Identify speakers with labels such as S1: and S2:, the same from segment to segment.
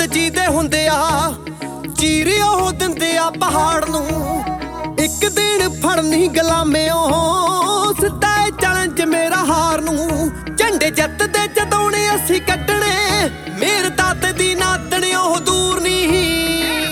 S1: ਜੀ ਦੇ ਹੁੰਦੇ ਆ ਚੀਰੇ ਉਹ ਦਿੰਦੇ ਆ ਪਹਾੜ ਨੂੰ। ਇੱਕ ਦਿਨ ਫੜਨੀ ਗੁਲਾਮਿਓ ਸਿੱਧਾ ਚੈਲੰਜ ਮੇਰਾ ਹਾਰ ਨੂੰ। ਝੰਡੇ ਜਿੱਤ ਦੇ ਜਦੋਂਣੇ ਅਸੀਂ ਕੱਢਣੇ ਮੇਰ ਦਾਤੇ ਦੀ ਨਾਦਣੇ ਉਹ ਦੂਰ ਨਹੀਂ।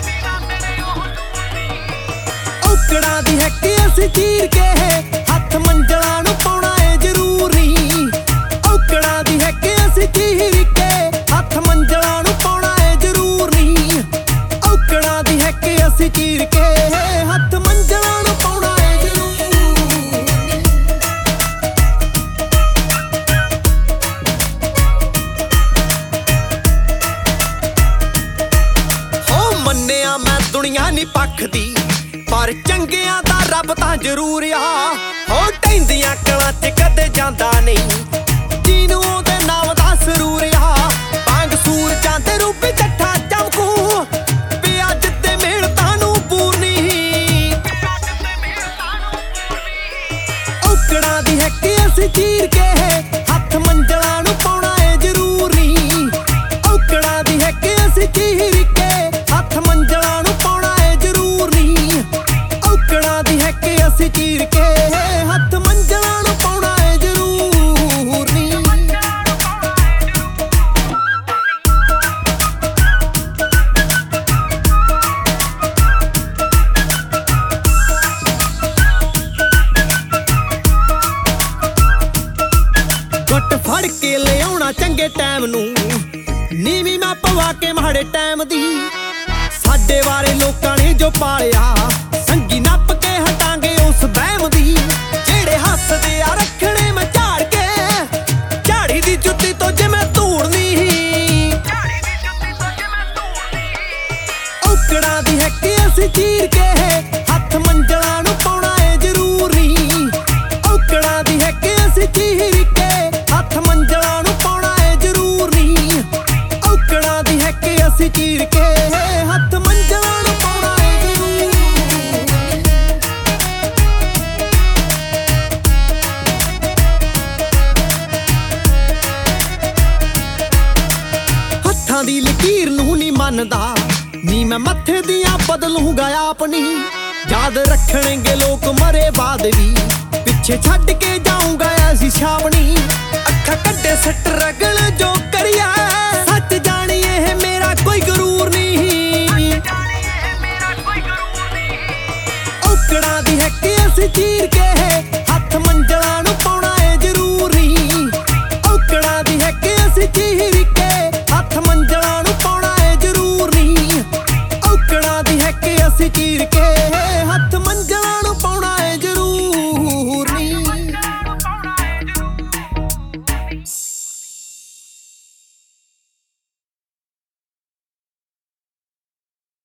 S1: ਔਕੜਾਂ ਦੀ ਹੈ ਕਿ ਅਸੀਂ ਚੀਰ ਕੇ ਹੱਥ ਮੰਜ਼ਲਾਂ ਨੂੰ ਪਾਉਣਾ ਏ ਜ਼ਰੂਰ ਨਹੀਂ। ਔਕੜਾਂ ਦੀ ਹੈ ਕਿ ਅਸੀਂ ਚੀਰ ਕੇ ਹੱਥ ਮੰਜ਼ਲਾਂ ਨੂੰ ਪਾਉਣਾ ਏ ਜ਼ਰੂਰ ਨਹੀਂ। ਔਕੜਾਂ ਦੀ ਹੈ ਕਿ ਅਸੀਂ ਚੀਰ ਕੇ ਹੱਥ ਮੰਜ਼ਲਾਂ ਨੂੰ ਪਾਉਣਾ ਏ ਜ਼ਰੂਰ। ਹੋ ਮੰਨਿਆ ਮੈਂ ਦੁਨੀਆ ਨਹੀਂ ਪੱਖਦੀ ਪਰ ਚੰਗਿਆਂ ਦਾ ਰੱਬ ਤਾਂ ਜ਼ਰੂਰ ਆ। ਹੋ ਟੈਂਦੀਆਂ ਕਲਾਂ 'ਚ ਕਦੇ ਜਾਂਦਾ ਨਹੀਂ ਜਿਹਨੂੰ ਉਹਦੇ ਨਾਮ ਦਾ ਸਰੂਰ ਆ। ਬਾਂਗ ਸੂਰ ਜਾਂਦੇ ਰੂਪੀ ਜੱਠਾ ਚਮਕੂ ਪਿਆ ਜਿੱਤੇ ਮਿਹਨਤਾਂ ਨੂੰ ਪੂਰਨੀ। ਔਕੜਾਂ ਦੀ ਹੈ ਕਿ ਅਸੀਂ ਚੀਰ ਕੇ ਹੱਥ ਮੰਜ਼ਲਾਂ ਨੂੰ ਪਾਉਣਾ ਏ ਜ਼ਰੂਰ ਨਹੀਂ। ਔਕੜਾਂ ਦੀ ਹੈ ਕਿ ਅਸੀਂ ਚੀਰ ਕੇ ਹੱਥ ਮੰਜ਼ਲਾਂ ਨੂੰ ਪਾਉਣਾ ਏ ਜ਼ਰੂਰ ਨਹੀਂ। ਔਕੜਾਂ ਦੀ ਹੈ ਕਿ ਅਸੀਂ ਚੀਰ ਕੇ ਹੱਥ ਮੰਜ਼ਲਾਂ ਨੂੰ ਪਾਉਣਾ ਏ ਜ਼ਰੂਰ ਨਹੀਂ। ਗੁੱਟ ਫੜ ਕੇ ਲਿਆਉਣਾ ਚੰਗੇ ਟਾਈਮ ਨੂੰ ਨੀਵੀਂ ਮੈਂ ਪਵਾ ਕੇ ਮਾੜੇ ਟਾਈਮ ਦੀ। ਸਾਡੇ ਵਾਲੇ ਲੋਕਾਂ ਨੇ ਜੋ ਪਾਲਿਆ ਸੰਗੀ ਨੱਪ ਕੇ ਹਟਾਂਗੇ ਉਸ ਵਹਿਮ ਦੀ। ਜਿਹੜੇ ਹੱਸਦੇ ਆ ਰੱਖਣੇ ਮੈਂ ਝਾੜ ਕੇ ਝਾੜੀ ਦੀ ਜੁੱਤੀ ਤੋਂ ਜਿਵੇਂ ਧੂੜ ਨਹੀਂ। ਔਕੜਾਂ ਦੀ ਹੈ ਕਿ ਅਸੀਂ ਚੀਰ ਕੇ ਹੱਥ ਮੰਜ਼ਲਾਂ ਨੂੰ ਪਾਉਣਾ ਏ ਜ਼ਰੂਰ ਨਹੀਂ। ਔਕੜਾਂ ਦੀ ਹੈ ਕਿ ਅਸੀਂ ਚੀਰ ਕੇ ਹੱਥ ਮੰਜ਼ਲਾਂ ਨੂੰ ਪਾਉਣਾ ਏ ਜ਼ਰੂਰ ਨਹੀਂ। ਔਕੜਾਂ ਦੀ ਹੈ ਕਿ ਅਸੀਂ ਚੀਰ ਕੇ ਹੱਥ ਮੰਜ਼ਲਾਂ ਨੂੰ ਪਾਉਣਾ ਏ ਜ਼ਰੂਰ। ਹੱਥਾਂ ਦੀ ਲਕੀਰ ਨੂੰ ਨਹੀਂ ਮੰਨਦਾ ਨੀ ਮੈਂ ਮੱਥੇ ਦੀਆਂ ਬਦਲੂੰਗਾ ਆਪਣੀ। ਯਾਦ ਰੱਖਣਗੇ ਲੋਕ ਮਰੇ ਬਾਅਦ ਵੀ ਪਿੱਛੇ ਛੱਡ ਕੇ ਜਾਊਂਗਾ ਐਸੀ ਛਾਵਣੀ। ਅੱਖਾਂ ਕੱਢੇ ਸਟਰਗਲ ਜੋ ਕਰਿਆ ਸੱਚ ਜਾਣੀ ਇਹ ਮੇਰਾ ਕੋਈ